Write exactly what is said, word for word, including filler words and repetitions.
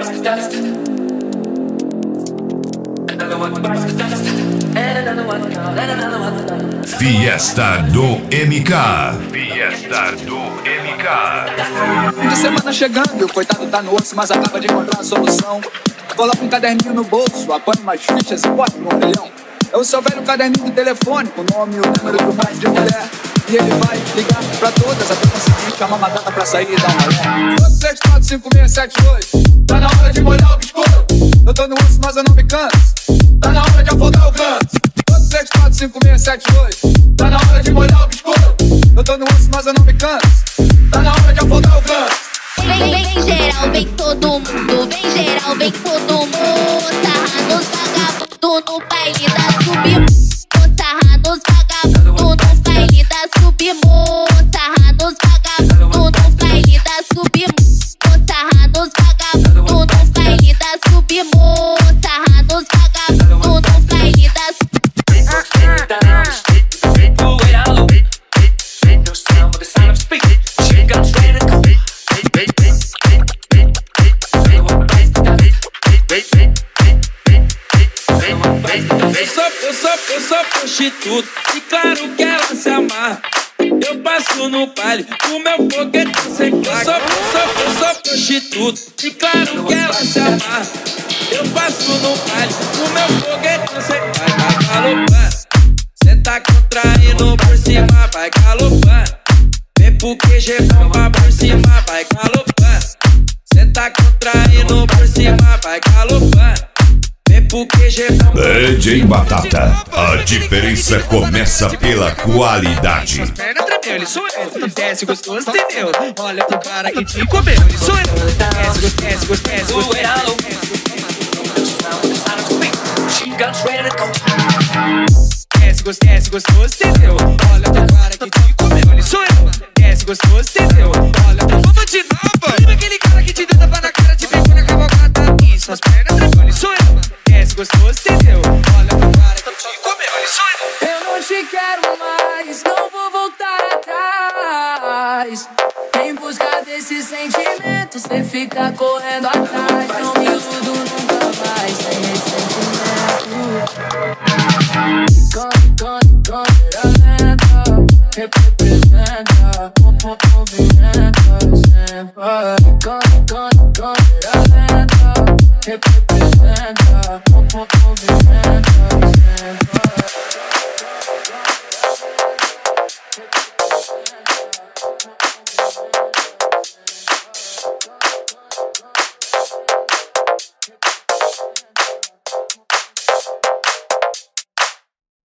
bites the dust. Another one bites the dust. And another one gone, and another one gone. Fiesta do M K. Fiesta do M K. Fim de semana chegando e o coitado tá no osso, mas acaba de encontrar a solução. Coloca um caderninho no bolso, apanha umas fichas e bota no orelhão. É o seu velho caderninho de telefone, com o nome e o número do mais de mulher. E ele vai ligar pra todas até conseguir chamar uma data pra sair e dar uma olhada. dois, três, quatro, cinco, seis, sete, oito. Tá na hora de molhar o biscoito. Eu tô no osso, mas eu não me canso. Tá na hora de afundar o canto. dois, três, quatro, cinco, seis, sete, oito. Tá na hora de molhar o biscoito. Eu tô no osso, mas eu não me canso. Tá na hora de afundar o canto. Vem, vem geral, vem todo mundo. Vem geral, vem todo mundo. Sarra nos vagabundos no baile da subimos. Sarra nos vagabundos no baile da subimos. Sarra nos vagabundos no baile da subimos. Sarra nos vagabundos no baile da subimos. Sarra nos vagabundos no baile da subimos. Eu sou, eu sou, eu sou prostituta e claro que ela se amarra. Eu passo no baile com meu foguete sem placa. Eu sou, eu sou, eu sou prostituta e claro que ela se amarra. Eu passo no baile com meu foguete sem placa. Vai galopando, cê tá contraindo por cima, vai galopando. Vem pro Q G bomba por cima, vai galopando. Cê tá contraindo por cima, vai galopando. D J Batata, a diferença começa pela qualidade. Perna tremeu, ele sou eu. Desce gostoso, entendeu? Olha pro cara que te comeu, ele sou eu. Desce gostoso, desce gostoso, desce gostoso. Desce gostoso, desce gostoso, entendeu? Olha pro cara que te comeu, ele sou eu. Desce gostoso, entendeu? Olha pro vamos de novo. Lembra aquele cara que te deu tapa na cara, te pegou na cavalgada. Isso, as pernas tremeu, ele sou eu. Desce gostoso, entendeu? Olha pro cara que te comeu, ele sou eu. Eu não te quero mais, não vou voltar atrás. Em busca desse sentimento, cê fica correndo atrás. Não me iludo nunca mais, sem ressentimento. Cone, cone, cone, lenta, representa, movimenta sempre. Cone, cone, cone, lenta, representa, movimenta sempre.